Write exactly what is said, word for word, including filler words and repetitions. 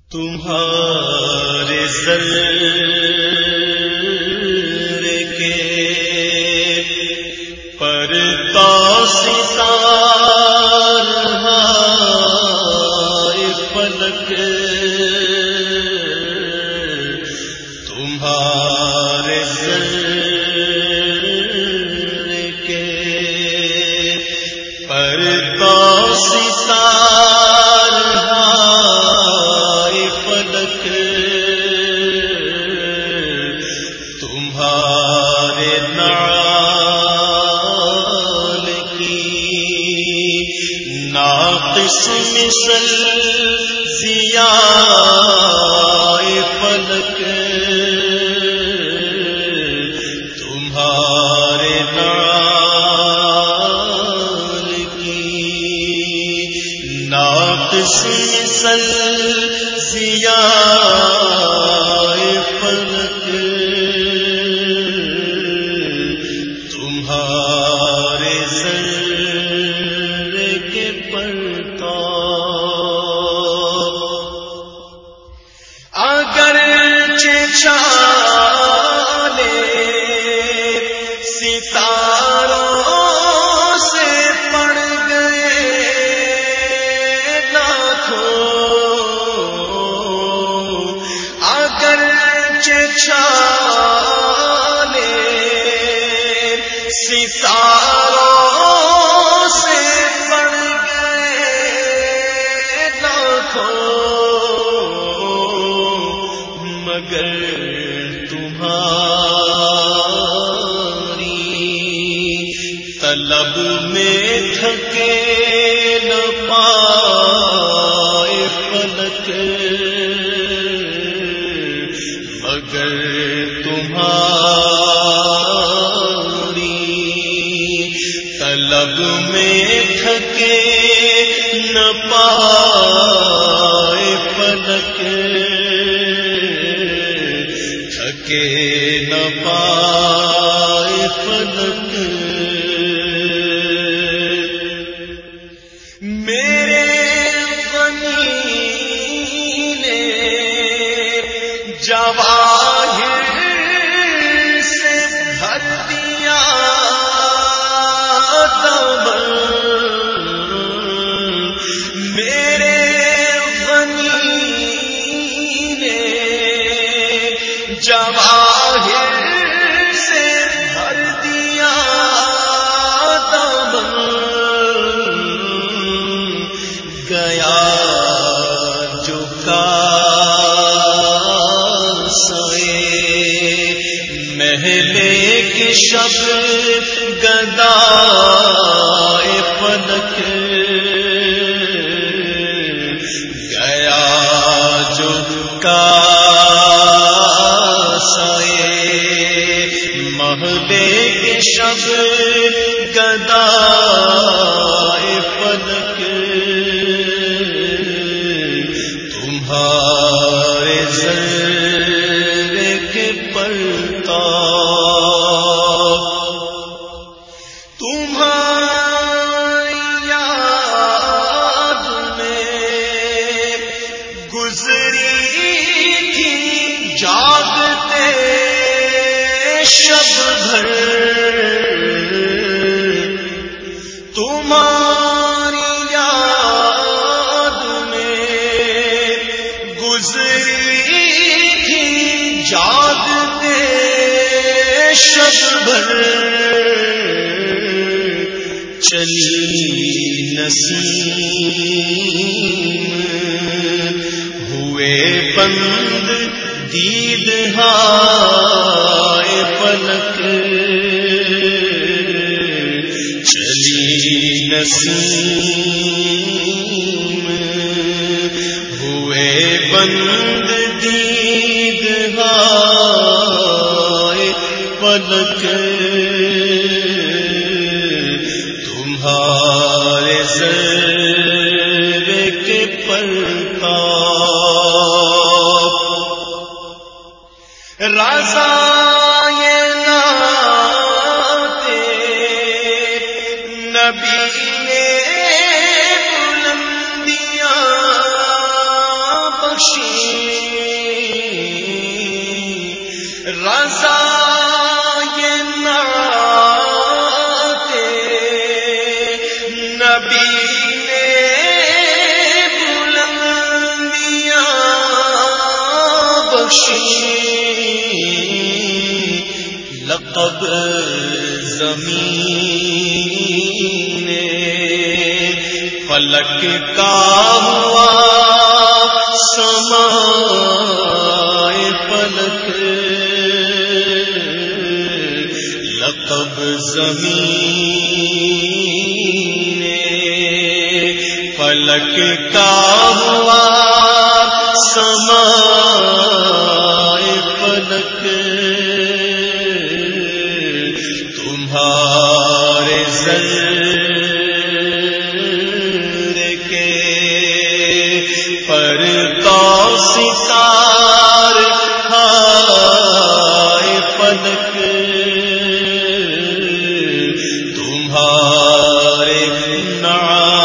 تمہارے ذر کے پرتا ستارہائے فلک، تمہارے ذر کے پرتا ستارہائے فلک، تمہارے نعال کی ناقص مثل ضیاء فلک، تمہارے نعال کی ناقص مثل ضیاء فلک، تمہارے ذر کے پرتاب اگرچہ چھالے ستاروں سے پڑ گئے لاکھوں، اگرچہ چھالے ستاروں سے پڑ گئے لاکھوں، مگر تمہاری طلب میں تھکے نہ پائے فلک، مگر تمہاری طلب میں تھکے نہ پائے فلک، تھکے نہ پائے فلک، میرے غنی نے جواہر سے بھر دیا دامن، میرے غنی نے جواہر سے بھر دیا دامن، گیا جو کاسے محلے کے شب گدائے فلک، گیا جو کاسے محلے کے شب گدائے فلک، تمہارے ذر کے پرتاب تمہاری یاد میں گزری تھی جاگتے شب بھر، تمہاری یاد میں گزری تھی جاگتے شب بھر، چلی نسیم ہوئے بند دیدہائے فلک، چلی نسیم ہوئے بند دیدہائے فلک، تمہارے ذر کے پرتاب رضا یہ نعت نبی نے بلندیاں بخشی رضا نبی نے بلندیاں بخشی لقب زمین فلک کا ہوا سمائے فلک لقب زمین فلک کا ہوا سمائے فلک تمہارے ذرے کے پر تو ستار کھائے فلک تمہارے نام